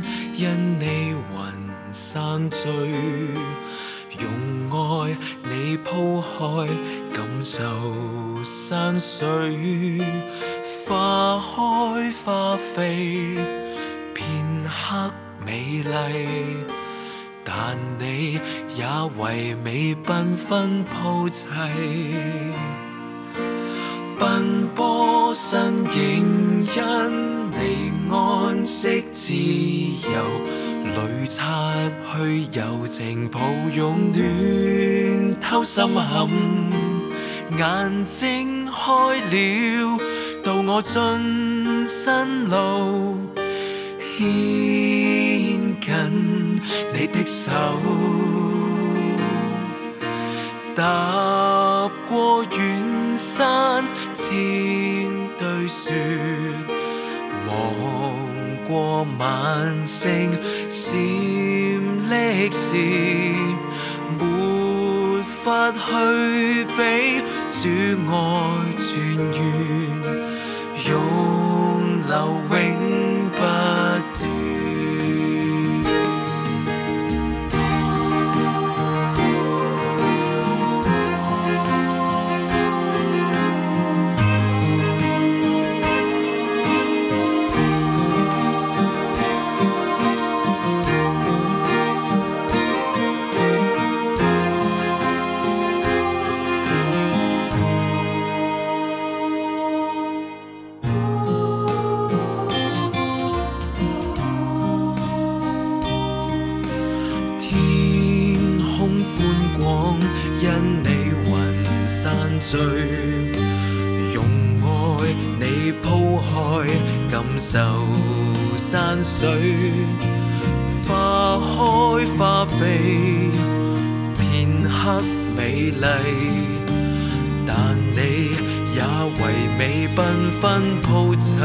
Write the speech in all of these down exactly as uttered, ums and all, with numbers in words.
因你雲散聚，用愛你鋪開，感受山水，花開花飛，片刻美麗，但你也為美繽紛鋪砌。奔波身影因你安息自由，淚擦去柔情抱擁暖透心坎，眼睛開了，導我進新路，牽緊你的手，踏過遠山千堆雪，望過晚星閃歷時，沒法去比主愛泉源，湧流永不斷。因你雲散聚，用愛你鋪開，感受山水，花開花飛，片刻美麗，但你也為美繽紛鋪砌。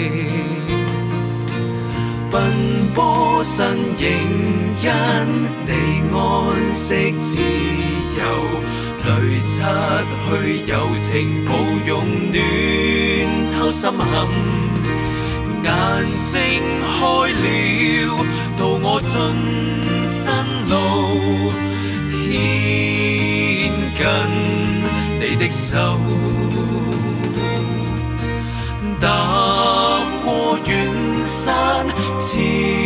奔波身影因你安息自由，淚擦去柔情抱擁暖透心坎，眼睛開了，導我進新路，牽緊你的手，踏過遠山千